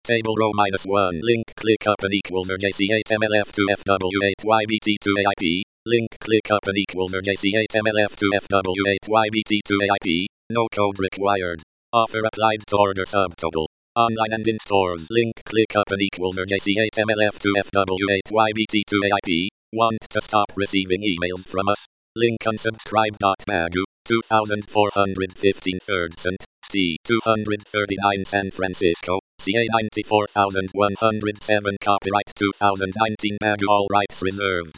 Table row -1. Link click up and equals RJC8 MLF2 FW8 YBT2 AIP. Link click up and equals RJC8 MLF2 FW8 YBT2 AIP. No code required. Offer applied to order subtotal. Online and in stores. Link click up and equals RJC8 MLF2 FW8 YBT2 AIP. Want to stop receiving emails from us? Link unsubscribe.bagu. 2415 3rd St. C. 239 San Francisco. CA 94107 Copyright 2019 Bagu. All rights reserved.